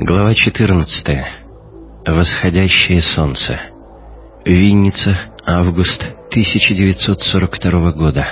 Глава 14. Восходящее солнце. Винница, август 1942 года.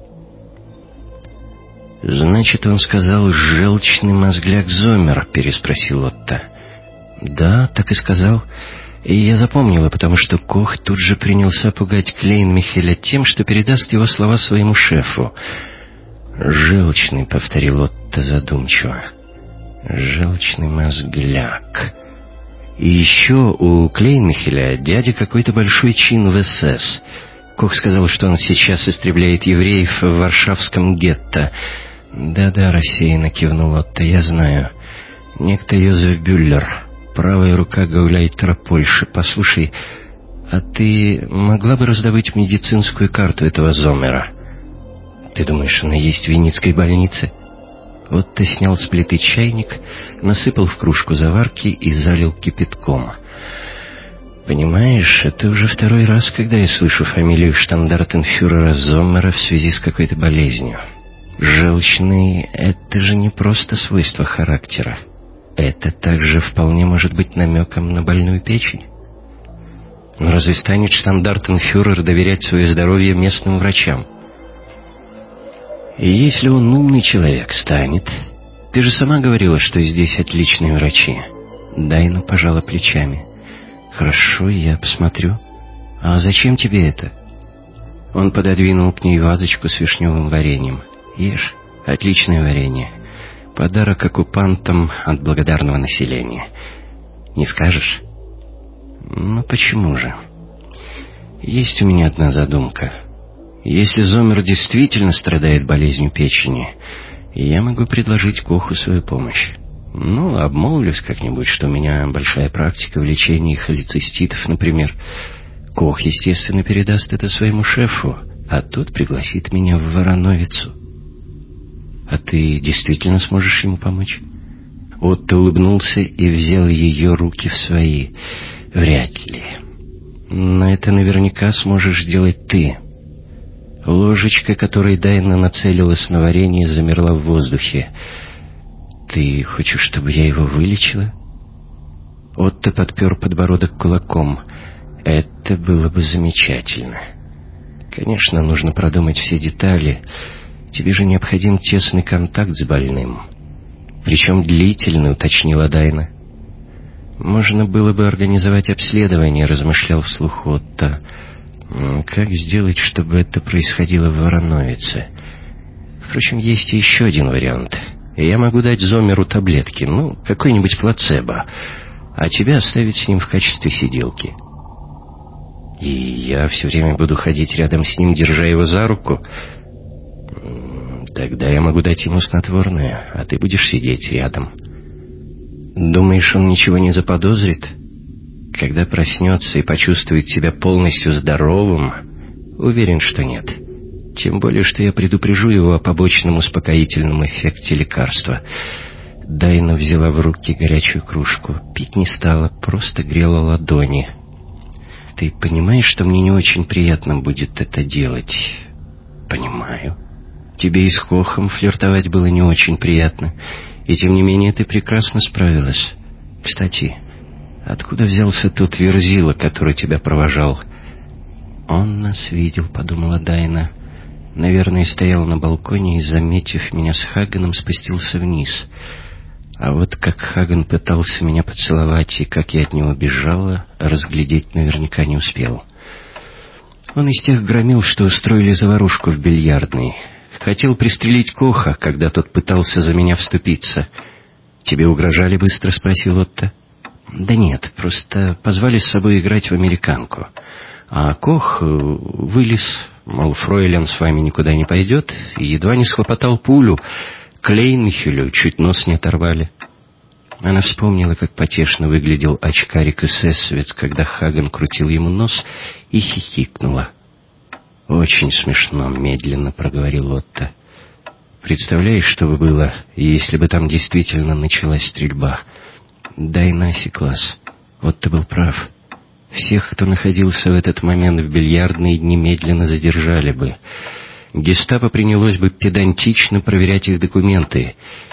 «Значит, он сказал «желчный мозгляк Зомер», — переспросил Отто. «Да, так и сказал. И я запомнила, потому что Кох тут же принялся пугать Клейн-Михеля тем, что передаст его слова своему шефу. «Желчный», — повторил Отто задумчиво. «Желчный мозгляк». И еще у Клейн-Михеля дядя какой-то большой чин в СС. Кох сказал, что он сейчас истребляет евреев в варшавском гетто. «Да-да», — рассеянно кивнул Отто, — «я знаю. Некто Йозеф Бюллер, правая рука гауляйтера Польши. Послушай, а ты могла бы раздобыть медицинскую карту этого Зомера?» «Ты думаешь, она есть в Винницкой больнице?» Отто снял с плиты чайник, насыпал в кружку заварки и залил кипятком. «Понимаешь, это уже второй раз, когда я слышу фамилию штандартенфюрера Зоммера в связи с какой-то болезнью. Желчный — это же не просто свойство характера. Это также вполне может быть намеком на больную печень. Но разве станет штандартенфюрер доверять свое здоровье местным врачам? И если он умный человек, станет. Ты же сама говорила, что здесь отличные врачи». Дайна пожала плечами. «Хорошо, я посмотрю. А зачем тебе это?» Он пододвинул к ней вазочку с вишневым вареньем. «Ешь, отличное варенье. Подарок оккупантам от благодарного населения. Не скажешь?» «Ну почему же? Есть у меня одна задумка. Если Зомер действительно страдает болезнью печени, я могу предложить Коху свою помощь. Ну, обмолвлюсь как-нибудь, что у меня большая практика в лечении холециститов, например. Кох, естественно, передаст это своему шефу, а тот пригласит меня в Вороновицу. А ты действительно сможешь ему помочь?» Отто улыбнулся и взял ее руки в свои. «Вряд ли. Но это наверняка сможешь сделать ты». Ложечка, которой Дайна нацелилась на варенье, замерла в воздухе. «Ты хочешь, чтобы я его вылечила?» Отто подпер подбородок кулаком. «Это было бы замечательно. Конечно, нужно продумать все детали. Тебе же необходим тесный контакт с больным. Причем длительный», — уточнила Дайна. «Можно было бы организовать обследование», — размышлял вслух Отто. «Как сделать, чтобы это происходило в Вороновице? Впрочем, есть еще один вариант. Я могу дать Зомеру таблетки, какой-нибудь плацебо, а тебя оставить с ним в качестве сиделки. И я все время буду ходить рядом с ним, держа его за руку. Тогда я могу дать ему снотворное, а ты будешь сидеть рядом. Думаешь, он ничего не заподозрит? Когда проснется и почувствует себя полностью здоровым, уверен, что нет. Тем более, что я предупрежу его о побочном успокоительном эффекте лекарства». Дайна взяла в руки горячую кружку. Пить не стала, просто грела ладони. «Ты понимаешь, что мне не очень приятно будет это делать?» «Понимаю. Тебе и с Кохом флиртовать было не очень приятно. И тем не менее ты прекрасно справилась. Кстати, откуда взялся тот верзила, который тебя провожал?» «Он нас видел», — подумала Дайна. «Наверное, стоял на балконе и, заметив меня с Хаганом, спустился вниз. А вот как Хаган пытался меня поцеловать и как я от него бежала, разглядеть наверняка не успел. Он из тех громил, что устроили заварушку в бильярдной. Хотел пристрелить Коха, когда тот пытался за меня вступиться». «Тебе угрожали?» — быстро спросил Отто. «Да нет, просто позвали с собой играть в американку. А Кох вылез, мол, фройлен с вами никуда не пойдет, и едва не схлопотал пулю. Клейн-Михелю чуть нос не оторвали». Она вспомнила, как потешно выглядел очкарик эсэсовец, когда Хаган крутил ему нос, и хихикнула. «Очень смешно», — медленно проговорил Отто. «Представляешь, что бы было, если бы там действительно началась стрельба?» Дайна осеклась. Отто был прав. Всех, кто находился в этот момент в бильярдной, немедленно задержали бы. Гестапо принялось бы педантично проверять их документы.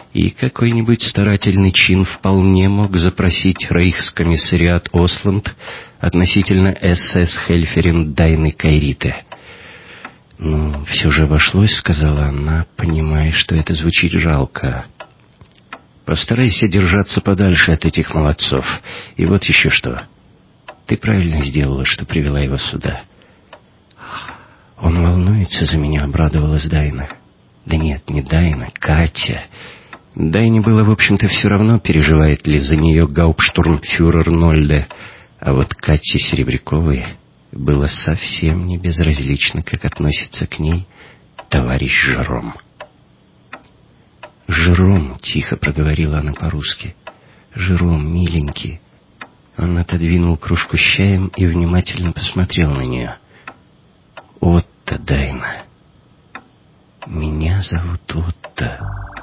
и какой-нибудь старательный чин вполне мог запросить рейхскомиссариат Осланд относительно СС Хельферин Дайны Кайрите. «Ну, все же обошлось», — сказала она, понимая, что это звучит жалко. «Постарайся держаться подальше от этих молодцов. И вот еще что. Ты правильно сделала, что привела его сюда». «Он волнуется за меня», — обрадовалась Дайна. «Да нет, не Дайна, Катя». Дайне было, в общем-то, все равно, переживает ли за нее гауптштурмфюрер Нольде, а вот Кате Серебряковой было совсем не безразлично, как относится к ней товарищ Жером. «Жером», — тихо проговорила она по-русски. «Жером, миленький». Он отодвинул кружку с чаем и внимательно посмотрел на нее. «Отто, Дайна. Меня зовут Отто».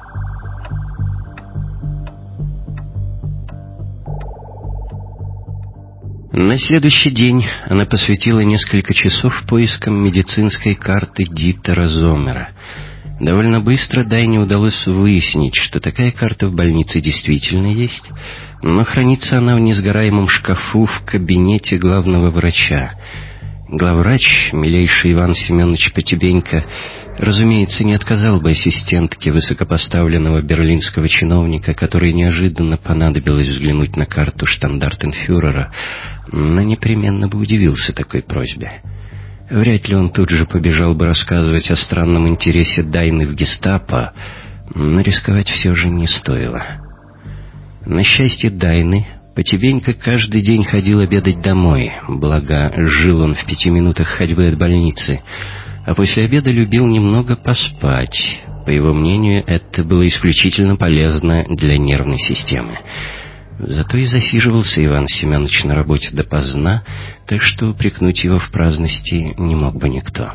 На следующий день она посвятила несколько часов поискам медицинской карты Дитера Зоммера. Довольно быстро Дайне удалось выяснить, что такая карта в больнице действительно есть, но хранится она в несгораемом шкафу в кабинете главного врача. Главврач, милейший Иван Семенович Потебенько, разумеется, не отказал бы ассистентке высокопоставленного берлинского чиновника, которой неожиданно понадобилось взглянуть на карту штандартенфюрера, но непременно бы удивился такой просьбе. Вряд ли он тут же побежал бы рассказывать о странном интересе Дайны в гестапо, но рисковать все же не стоило. На счастье Дайны, Потебенько каждый день ходил обедать домой, благо жил он в 5 минутах ходьбы от больницы, а после обеда любил немного поспать. По его мнению, это было исключительно полезно для нервной системы. Зато и засиживался Иван Семенович на работе допоздна, так что упрекнуть его в праздности не мог бы никто.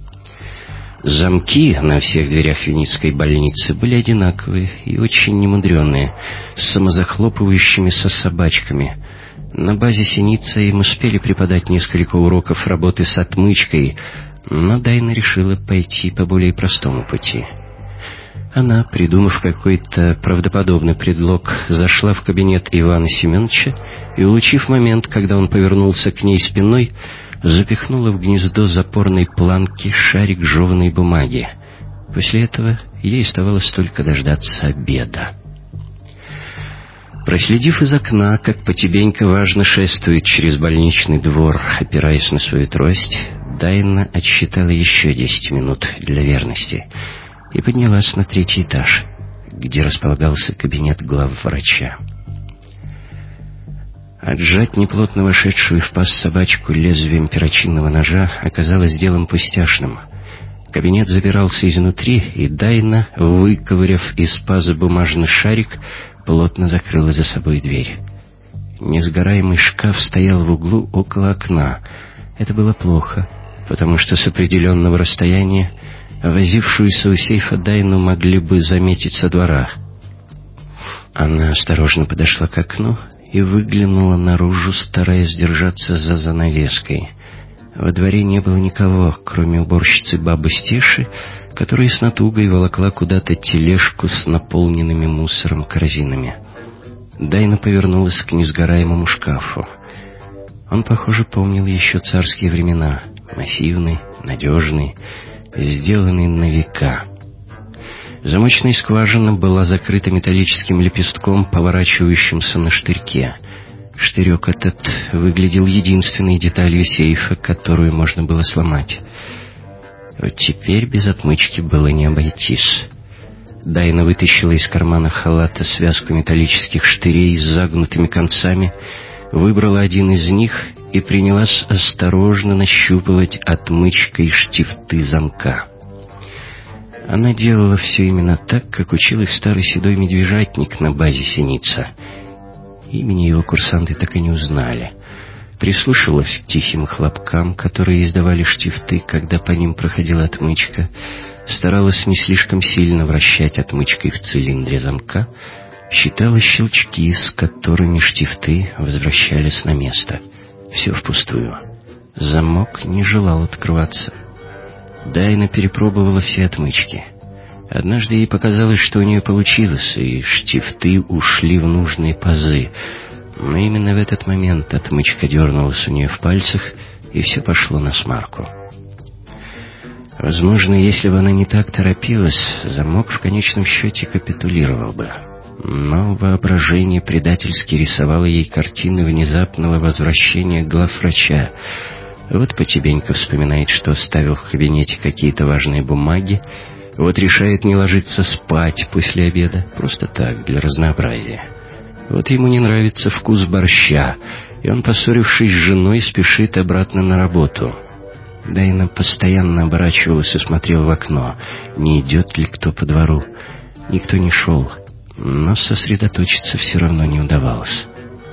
Замки на всех дверях Винницкой больницы были одинаковые и очень немудреные, с самозахлопывающимися собачками. На базе Синицы им успели преподать несколько уроков работы с отмычкой, но Дайна решила пойти по более простому пути. Она, придумав какой-то правдоподобный предлог, зашла в кабинет Ивана Семеновича и, улучив момент, когда он повернулся к ней спиной, запихнула в гнездо запорной планки шарик жеванной бумаги. После этого ей оставалось только дождаться обеда. Проследив из окна, как Потебенько важно шествует через больничный двор, опираясь на свою трость, Дайна отсчитала еще 10 минут для верности и поднялась на 3-й этаж, где располагался кабинет главврача. Отжать неплотно вошедшую в паз собачку лезвием перочинного ножа оказалось делом пустяшным. Кабинет запирался изнутри, и Дайна, выковыряв из паза бумажный шарик, плотно закрыла за собой дверь. Несгораемый шкаф стоял в углу около окна. Это было плохо, потому что с определенного расстояния возившуюся у сейфа Дайну могли бы заметить со двора. Она осторожно подошла к окну и выглянула наружу, стараясь держаться за занавеской. Во дворе не было никого, кроме уборщицы бабы Стеши, которая с натугой волокла куда-то тележку с наполненными мусором корзинами. Дайна повернулась к несгораемому шкафу. Он, похоже, помнил еще царские времена. Массивный, надежный, сделанный на века. Замочная скважина была закрыта металлическим лепестком, поворачивающимся на штырьке. Штырек этот выглядел единственной деталью сейфа, которую можно было сломать. Вот теперь без отмычки было не обойтись. Дайна вытащила из кармана халата связку металлических штырей с загнутыми концами, выбрала один из них и принялась осторожно нащупывать отмычкой штифты замка. Она делала все именно так, как учил их старый седой медвежатник на базе Синица. Имени его курсанты так и не узнали. Прислушивалась к тихим хлопкам, которые издавали штифты, когда по ним проходила отмычка, старалась не слишком сильно вращать отмычкой в цилиндре замка, считала щелчки, с которыми штифты возвращались на место. Все впустую. Замок не желал открываться. Дайна перепробовала все отмычки. Однажды ей показалось, что у нее получилось, и штифты ушли в нужные пазы. Но именно в этот момент отмычка дернулась у нее в пальцах, и все пошло насмарку. Возможно, если бы она не так торопилась, замок в конечном счете капитулировал бы. Но воображение предательски рисовало ей картины внезапного возвращения главврача. Вот Потебенько вспоминает, что оставил в кабинете какие-то важные бумаги, вот решает не ложиться спать после обеда, просто так, для разнообразия. Вот ему не нравится вкус борща, и он, поссорившись с женой, спешит обратно на работу. Дайна постоянно оборачивалась и смотрела в окно, не идет ли кто по двору. Никто не шел, но сосредоточиться все равно не удавалось.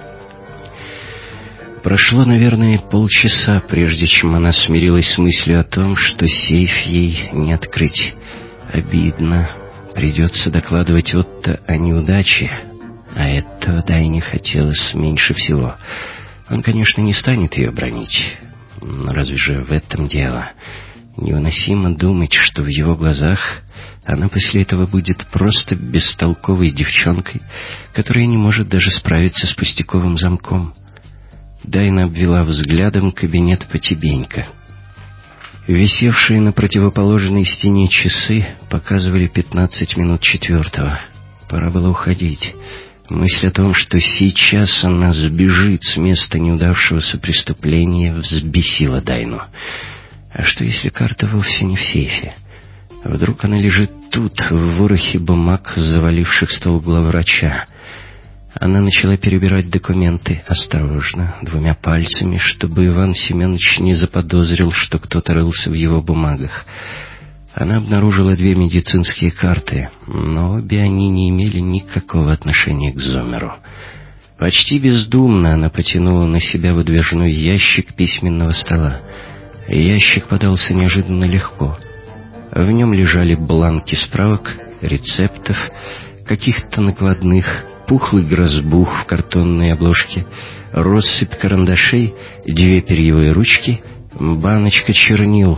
Прошло, наверное, полчаса, прежде чем она смирилась с мыслью о том, что сейф ей не открыть. Обидно. Придется докладывать Отто о неудаче. А этого Дайне хотелось меньше всего. Он, конечно, не станет ее бранить. Но разве же в этом дело? Невыносимо думать, что в его глазах она после этого будет просто бестолковой девчонкой, которая не может даже справиться с пустяковым замком. Дайна обвела взглядом кабинет Потебенько. Висевшие на противоположной стене часы показывали 15 минут 4. Пора было уходить. Мысль о том, что сейчас она сбежит с места неудавшегося преступления, взбесила Дайну. А что, если карта вовсе не в сейфе? Вдруг она лежит тут, в ворохе бумаг, заваливших стол главврача? Она начала перебирать документы осторожно, 2 пальцами, чтобы Иван Семенович не заподозрил, что кто-то рылся в его бумагах. Она обнаружила 2 медицинские карты, но обе они не имели никакого отношения к Зомеру. Почти бездумно она потянула на себя выдвижной ящик письменного стола. Ящик подался неожиданно легко. В нем лежали бланки справок, рецептов, каких-то накладных, пухлый грозбух в картонной обложке, россыпь карандашей, 2 перьевые ручки, баночка чернил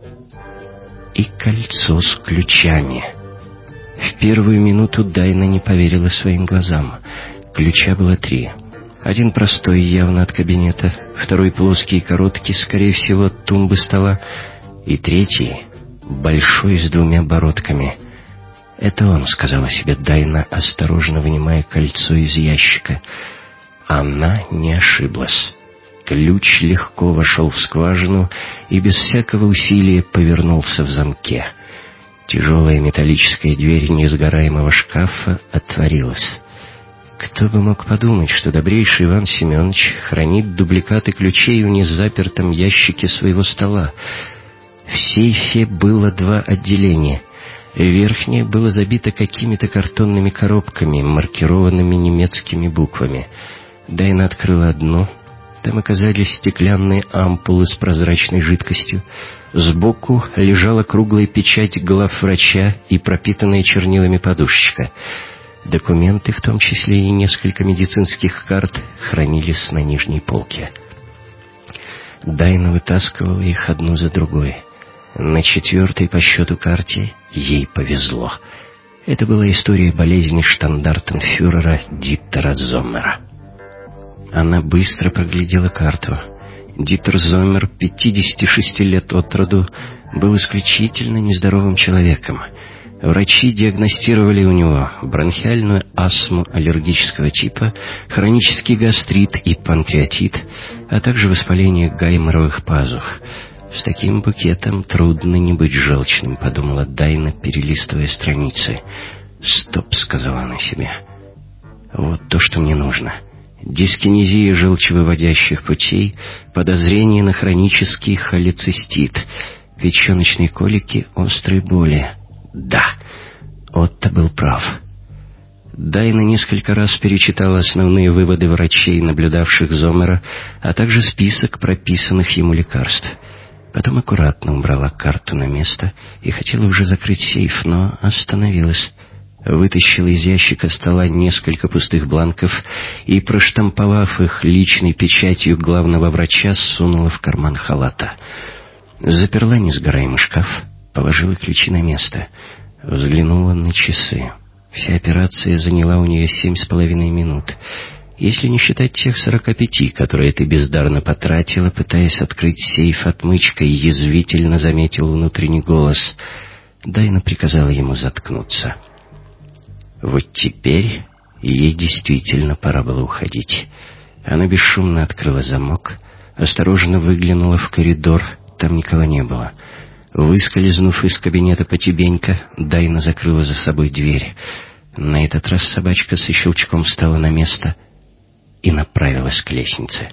и кольцо с ключами. В первую минуту Дайна не поверила своим глазам. Ключа было 3. Один простой, явно от кабинета, второй плоский и короткий, скорее всего, от тумбы стола, и третий большой с 2 бородками. «Это он», — сказала себе Дайна, осторожно вынимая кольцо из ящика. Она не ошиблась. Ключ легко вошел в скважину и без всякого усилия повернулся в замке. Тяжелая металлическая дверь несгораемого шкафа отворилась. Кто бы мог подумать, что добрейший Иван Семенович хранит дубликаты ключей в незапертом ящике своего стола. В сейфе было 2 отделения. Верхнее было забито какими-то картонными коробками, маркированными немецкими буквами. Дайна открыла одну. Там оказались стеклянные ампулы с прозрачной жидкостью. Сбоку лежала круглая печать главврача и пропитанная чернилами подушечка. Документы, в том числе и несколько медицинских карт, хранились на нижней полке. Дайна вытаскивала их одну за другой. На 4-й по счету карте ей повезло. Это была история болезни штандартенфюрера Диттера Зоммера. Она быстро проглядела карту. Диттер Зоммер, 56 лет от роду, был исключительно нездоровым человеком. Врачи диагностировали у него бронхиальную астму аллергического типа, хронический гастрит и панкреатит, а также воспаление гайморовых пазух. «С таким букетом трудно не быть желчным», — подумала Дайна, перелистывая страницы. «Стоп», — сказала она себе. «Вот то, что мне нужно. Дискинезия желчевыводящих путей, подозрение на хронический холецистит, печеночные колики, острые боли. Да, Отто был прав». Дайна несколько раз перечитала основные выводы врачей, наблюдавших Зоммера, а также список прописанных ему лекарств. Потом аккуратно убрала карту на место и хотела уже закрыть сейф, но остановилась. Вытащила из ящика стола несколько пустых бланков и, проштамповав их личной печатью главного врача, сунула в карман халата. Заперла несгораемый шкаф, положила ключи на место. Взглянула на часы. Вся операция заняла у нее 7,5 минут. Если не считать тех 45, которые ты бездарно потратила, пытаясь открыть сейф отмычкой, язвительно заметил внутренний голос. Дайна приказала ему заткнуться. Вот теперь ей действительно пора было уходить. Она бесшумно открыла замок, осторожно выглянула в коридор. Там никого не было. Выскользнув из кабинета потебенько, Дайна закрыла за собой дверь. На этот раз собачка со щелчком встала на место и направилась к лестнице.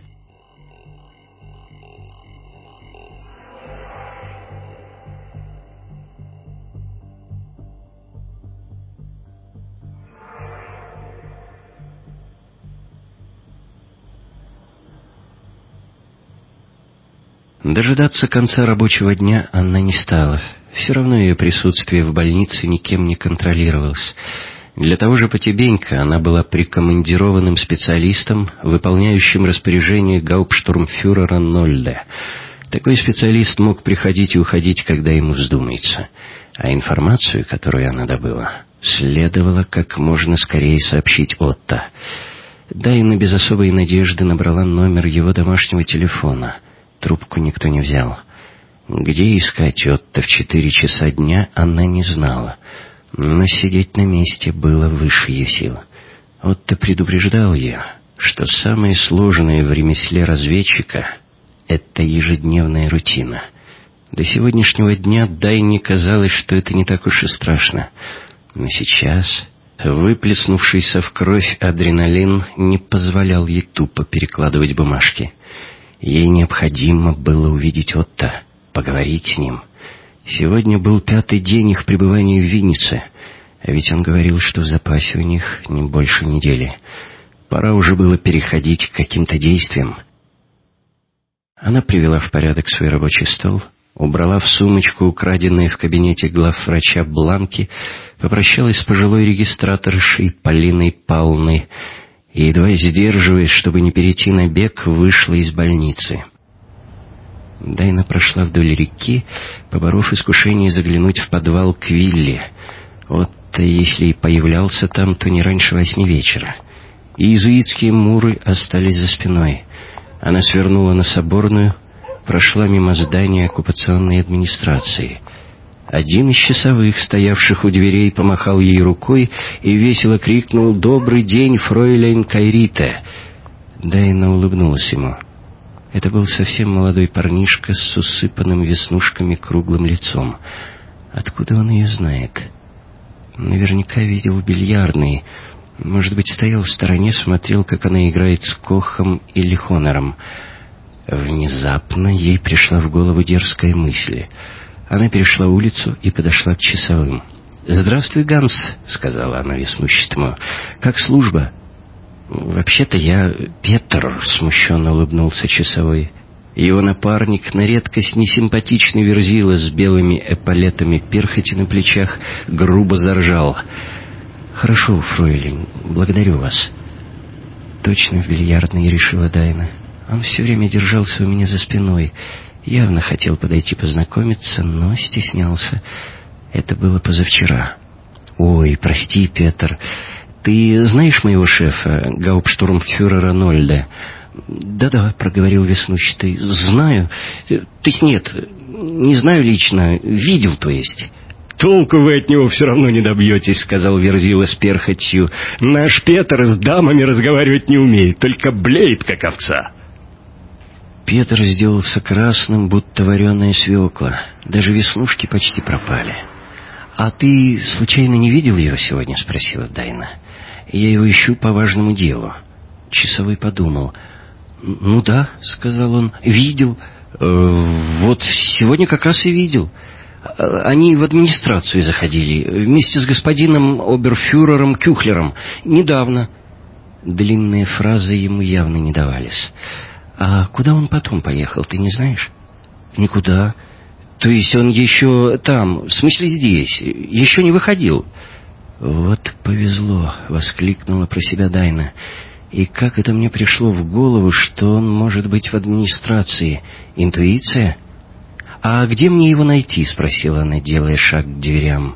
Дожидаться конца рабочего дня она не стала. Все равно ее присутствие в больнице никем не контролировалось. Для того же потебенька она была прикомандированным специалистом, выполняющим распоряжение гауптштурмфюрера Нольде. Такой специалист мог приходить и уходить, когда ему вздумается. А информацию, которую она добыла, следовало как можно скорее сообщить Отто. Дайна без особой надежды набрала номер его домашнего телефона. Трубку никто не взял. Где искать Отто в 4 часа дня, она не знала. Но сидеть на месте было выше ее сил. Отто предупреждал ее, что самое сложное в ремесле разведчика — это ежедневная рутина. До сегодняшнего дня Дайне казалось, что это не так уж и страшно. Но сейчас выплеснувшийся в кровь адреналин не позволял ей тупо перекладывать бумажки. Ей необходимо было увидеть Отто, поговорить с ним. Сегодня был 5-й день их пребывания в Виннице, а ведь он говорил, что в запасе у них не больше недели. Пора уже было переходить к каким-то действиям. Она привела в порядок свой рабочий стол, убрала в сумочку украденные в кабинете главврача бланки, попрощалась с пожилой регистраторшей Полиной Павловной и, едва сдерживаясь, чтобы не перейти на бег, вышла из больницы. Дайна прошла вдоль реки, поборов искушение заглянуть в подвал к вилле. Отто, если и появлялся там, то не раньше 8 вечера. И иезуитские муры остались за спиной. Она свернула на Соборную, прошла мимо здания оккупационной администрации. Один из часовых, стоявших у дверей, помахал ей рукой и весело крикнул: «Добрый день, фройлейн Кайрите!» Дайна улыбнулась ему. Это был совсем молодой парнишка с усыпанным веснушками круглым лицом. Откуда он ее знает? Наверняка видел в бильярдной. Может быть, стоял в стороне, смотрел, как она играет с Кохом или Хонором. Внезапно ей пришла в голову дерзкая мысль. Она перешла улицу и подошла к часовым. «Здравствуй, Ганс», — сказала она веснущатому. «Как служба?» «Вообще-то я Петр», — смущенно улыбнулся часовой. Его напарник, на редкость несимпатичный верзила с белыми эполетами перхоти на плечах, грубо заржал. «Хорошо, фройлен, благодарю вас». «Точно в бильярдной», — решила Дайна. «Он все время держался у меня за спиной. Явно хотел подойти познакомиться, но стеснялся. Это было позавчера». «Ой, прости, Петр. Ты знаешь моего шефа, гауптштурмфюрера Нольде?» «Да-да», — проговорил веснущатый. «Знаю. То есть нет, не знаю лично. Видел, то есть». «Толку вы от него все равно не добьетесь», — сказал верзила с перхотью. «Наш Петр с дамами разговаривать не умеет, только блеет, как овца». Петр сделался красным, будто вареная свекла. Даже веснушки почти пропали. «А ты случайно не видел его сегодня?» — спросила Дайна. «Я его ищу по важному делу». Часовой подумал. «Ну да», — сказал он, — «видел. Вот сегодня как раз и видел. Они в администрацию заходили вместе с господином оберфюрером Кюхлером. Недавно». Длинные фразы ему явно не давались. «А куда он потом поехал, ты не знаешь?» «Никуда. То есть он еще там, в смысле здесь, еще не выходил?» «Вот повезло», — воскликнула про себя Дайна. «И как это мне пришло в голову, что он может быть в администрации? Интуиция?» «А где мне его найти?» — спросила она, делая шаг к дверям.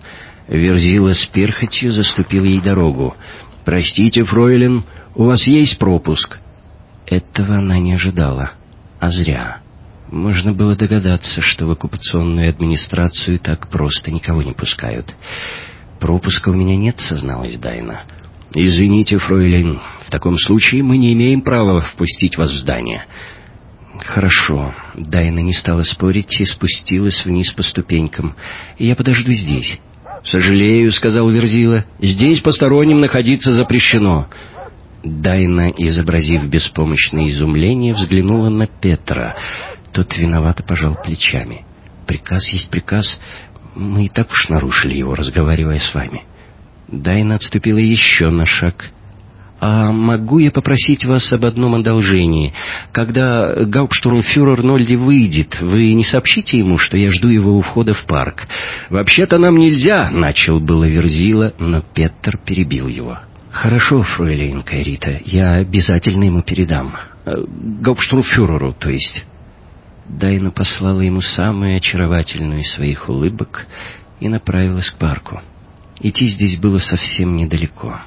Верзила с перхотью заступил ей дорогу. «Простите, фройлен, у вас есть пропуск?» Этого она не ожидала. А зря. Можно было догадаться, что в оккупационную администрацию так просто никого не пускают. «Пропуска у меня нет», — созналась Дайна. «Извините, фройлен, в таком случае мы не имеем права впустить вас в здание». «Хорошо». Дайна не стала спорить и спустилась вниз по ступенькам. «Я подожду здесь». «Сожалею», — сказал Верзила, — «здесь посторонним находиться запрещено». Дайна, изобразив беспомощное изумление, взглянула на Петра. Тот виновато пожал плечами. «Приказ есть приказ. Мы и так уж нарушили его, разговаривая с вами». Дайна отступила еще на шаг. «А могу я попросить вас об одном одолжении? Когда гауптштурмфюрер Нольди выйдет, вы не сообщите ему, что я жду его у входа в парк?» «Вообще-то нам нельзя», — начал было Верзила, но Петр перебил его. «Хорошо, фройлейн Кайрита, я обязательно ему передам. Гауптштурмфюреру, то есть». Дайна послала ему самую очаровательную из своих улыбок и направилась к парку. Идти здесь было совсем недалеко.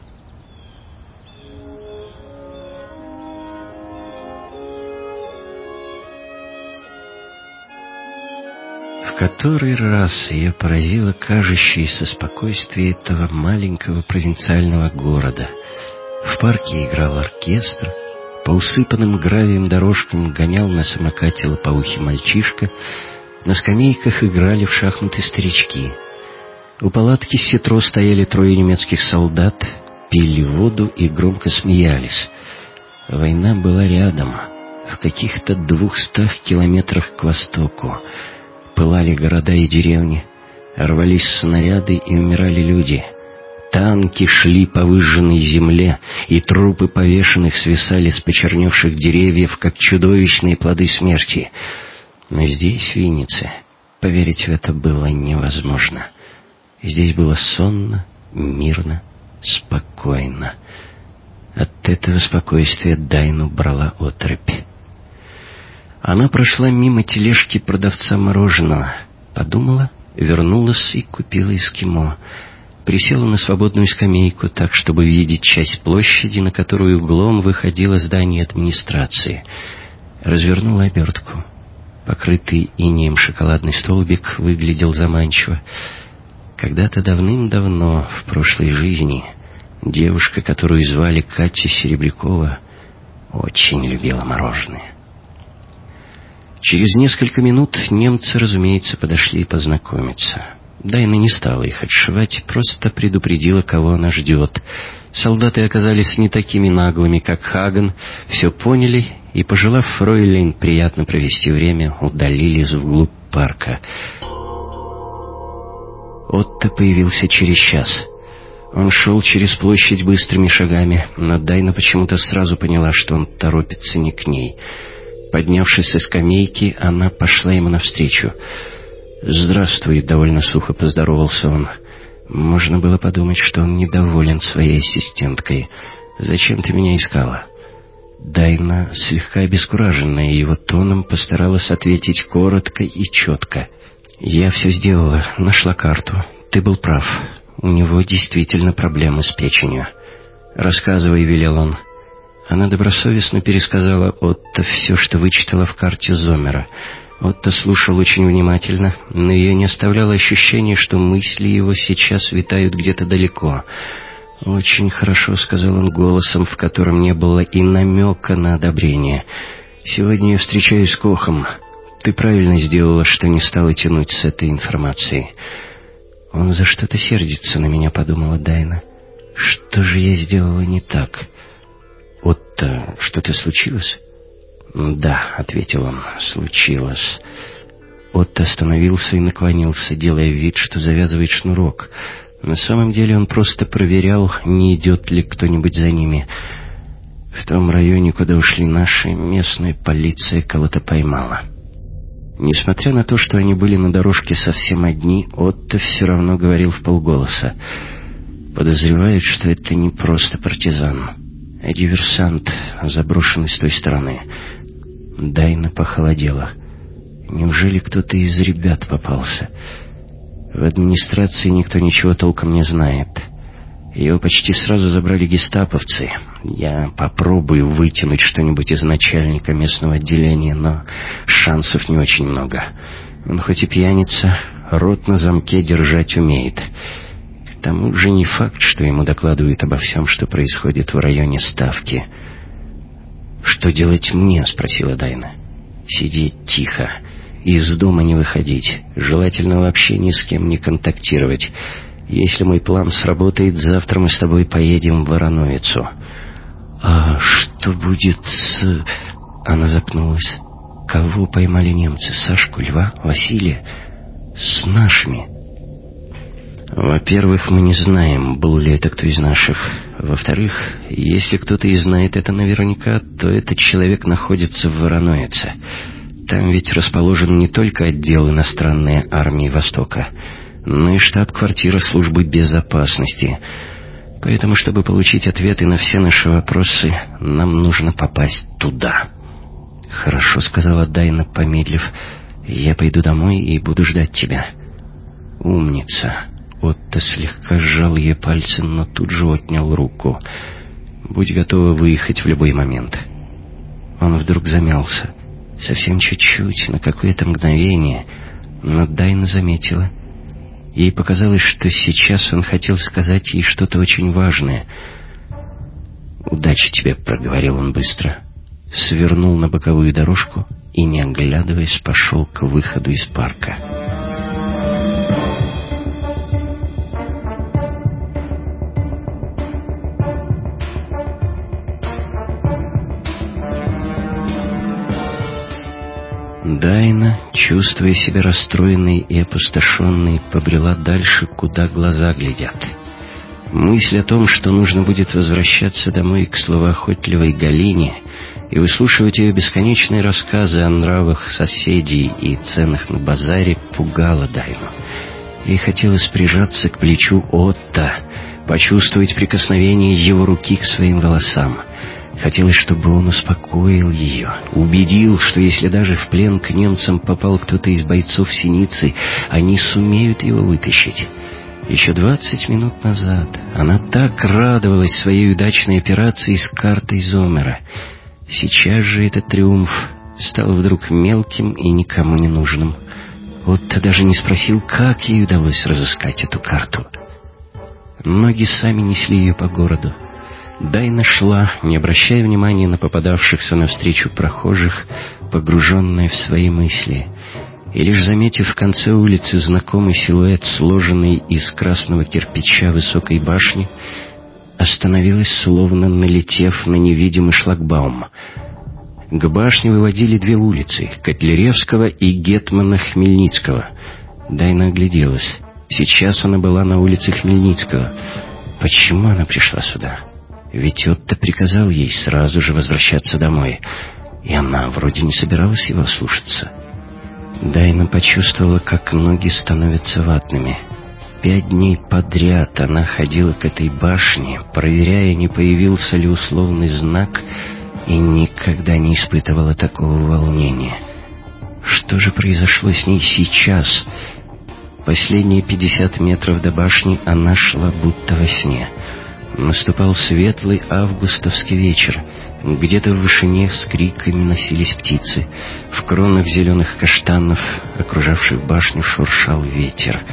В который раз ее поразило кажущееся спокойствие этого маленького провинциального города. В парке играл оркестр, по усыпанным гравием дорожкам гонял на самокате лопоухий мальчишка, на скамейках играли в шахматы старички. У палатки с сетро стояли трое немецких солдат, пили воду и громко смеялись. Война была рядом, в каких-то 200 километрах к востоку. Пылали города и деревни, рвались снаряды и умирали люди. Танки шли по выжженной земле, и трупы повешенных свисали с почерневших деревьев, как чудовищные плоды смерти. Но здесь, в Виннице, поверить в это было невозможно. Здесь было сонно, мирно, спокойно. От этого спокойствия Дайну брала оторопь. Она прошла мимо тележки продавца мороженого, подумала, вернулась и купила эскимо. Присела на свободную скамейку так, чтобы видеть часть площади, на которую углом выходило здание администрации. Развернула обертку. Покрытый инеем шоколадный столбик выглядел заманчиво. Когда-то давным-давно, в прошлой жизни, девушка, которую звали Катя Серебрякова, очень любила мороженое. Через несколько минут немцы, разумеется, подошли познакомиться. Дайна не стала их отшивать, просто предупредила, кого она ждет. Солдаты оказались не такими наглыми, как Хаген, все поняли и, пожелав фройлейн приятно провести время, удалились вглубь парка. Отто появился через час. Он шел через площадь быстрыми шагами, но Дайна почему-то сразу поняла, что он торопится не к ней. Поднявшись со скамейки, она пошла ему навстречу. «Здравствуй», — довольно сухо поздоровался он. Можно было подумать, что он недоволен своей ассистенткой. «Зачем ты меня искала?» Дайна, слегка обескураженная его тоном, постаралась ответить коротко и четко. «Я все сделала, нашла карту. Ты был прав. У него действительно проблемы с печенью». «Рассказывай», — велел он. Она добросовестно пересказала Отто все, что вычитала в карте Зоммера. Отто слушал очень внимательно, но ее не оставляло ощущение, что мысли его сейчас витают где-то далеко. «Очень хорошо», — сказал он голосом, в котором не было и намека на одобрение. «Сегодня я встречаюсь с Кохом. Ты правильно сделала, что не стала тянуть с этой информацией». «Он за что-то сердится на меня», — подумала Дайна. «Что же я сделала не так?» «Отто, что-то случилось?» «Да», — ответил он, — «случилось». Отто остановился и наклонился, делая вид, что завязывает шнурок. На самом деле он просто проверял, не идет ли кто-нибудь за ними. В том районе, куда ушли наши, местная полиция кого-то поймала. Несмотря на то, что они были на дорожке совсем одни, Отто все равно говорил вполголоса. Подозревают, что это не просто партизан, а диверсант, заброшенный с той стороны. Дайна похолодела. Неужели кто-то из ребят попался? В администрации никто ничего толком не знает. Его почти сразу забрали гестаповцы. Я попробую вытянуть что-нибудь из начальника местного отделения, но шансов не очень много. Он хоть и пьяница, рот на замке держать умеет. К тому же не факт, что ему докладывают обо всем, что происходит в районе ставки. «Что делать мне?» — спросила Дайна. «Сидеть тихо. Из дома не выходить. Желательно вообще ни с кем не контактировать. Если мой план сработает, завтра мы с тобой поедем в Вороновицу». «А что будет с...» Она запнулась. «Кого поймали немцы? Сашку, Льва, Василия?» «С нашими». «Во-первых, мы не знаем, был ли это кто из наших. Во-вторых, если кто-то и знает это наверняка, то этот человек находится в Вороновице. Там ведь расположен не только отдел иностранной армии Востока, но и штаб-квартира службы безопасности. Поэтому, чтобы получить ответы на все наши вопросы, нам нужно попасть туда». «Хорошо», — сказала Дайна, помедлив. «Я пойду домой и буду ждать тебя». «Умница». Отто слегка сжал ей пальцы, но тут же отнял руку. «Будь готова выехать в любой момент». Он вдруг замялся. Совсем чуть-чуть, на какое-то мгновение. Но Дайна заметила. Ей показалось, что сейчас он хотел сказать ей что-то очень важное. «Удачи тебе», — проговорил он быстро. Свернул на боковую дорожку и, не оглядываясь, пошел к выходу из парка. Дайна, чувствуя себя расстроенной и опустошенной, побрела дальше, куда глаза глядят. Мысль о том, что нужно будет возвращаться домой к словоохотливой Галине и выслушивать ее бесконечные рассказы о нравах соседей и ценах на базаре, пугала Дайну. Ей хотелось прижаться к плечу Отто, почувствовать прикосновение его руки к своим волосам. Хотелось, чтобы он успокоил ее, убедил, что если даже в плен к немцам попал кто-то из бойцов Синицы, они сумеют его вытащить. Еще 20 минут назад она так радовалась своей удачной операции с картой Зомера. Сейчас же этот триумф стал вдруг мелким и никому не нужным. Отто даже не спросил, как ей удалось разыскать эту карту. Ноги сами несли ее по городу. Дайна шла, не обращая внимания на попадавшихся навстречу прохожих, погруженная в свои мысли. И лишь заметив в конце улицы знакомый силуэт, сложенный из красного кирпича высокой башни, остановилась, словно налетев на невидимый шлагбаум. К башне выводили две улицы — Котляревского и Гетмана Хмельницкого. Дайна огляделась. Сейчас она была на улице Хмельницкого. Почему она пришла сюда? Ведь Отто приказал ей сразу же возвращаться домой, и она вроде не собиралась его слушаться. Дайна почувствовала, как ноги становятся ватными. 5 дней подряд она ходила к этой башне, проверяя, не появился ли условный знак, и никогда не испытывала такого волнения. Что же произошло с ней сейчас? Последние 50 метров до башни она шла будто во сне. Наступал светлый августовский вечер. Где-то в вышине с криками носились птицы. В кронах зеленых каштанов, окружавших башню, шуршал ветер.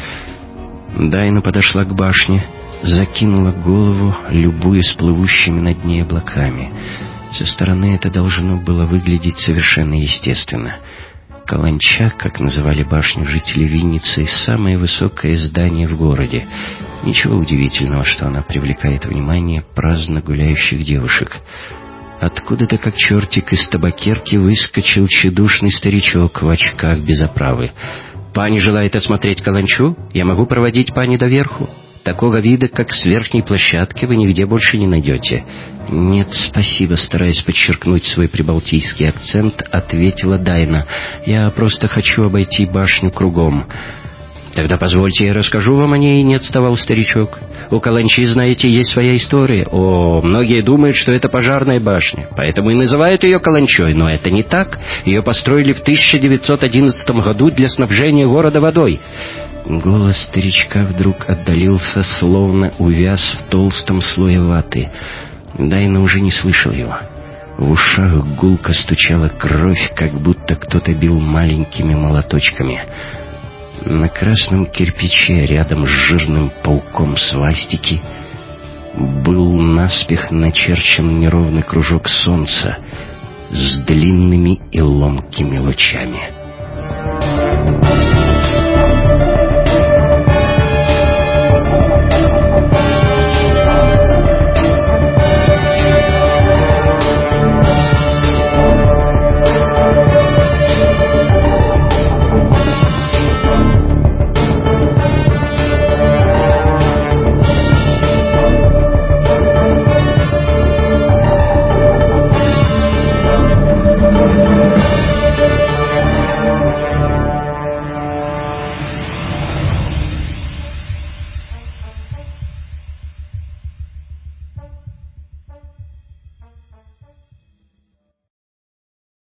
Дайна подошла к башне, закинула голову, любуясь плывущими над ней облаками. Со стороны это должно было выглядеть совершенно естественно. Каланча, как называли башню жители Винницы, самое высокое здание в городе. Ничего удивительного, что она привлекает внимание праздно гуляющих девушек. Откуда-то, как чертик из табакерки, выскочил тщедушный старичок в очках без оправы. «Пани желает осмотреть каланчу? Я могу проводить пани доверху. Такого вида, как с верхней площадки, вы нигде больше не найдете». «Нет, спасибо», — стараясь подчеркнуть свой прибалтийский акцент, ответила Дайна. «Я просто хочу обойти башню кругом». «Тогда позвольте, я расскажу вам о ней», — не отставал старичок. «У каланчи, знаете, есть своя история. Многие думают, что это пожарная башня, поэтому и называют ее каланчой, но это не так. Ее построили в 1911 году для снабжения города водой. Голос старичка вдруг отдалился, словно увяз в толстом слое ваты. Дайна уже не слышал его. В ушах гулко стучала кровь, как будто кто-то бил маленькими молоточками. На красном кирпиче рядом с жирным пауком свастики был наспех начерчен неровный кружок солнца с длинными и ломкими лучами.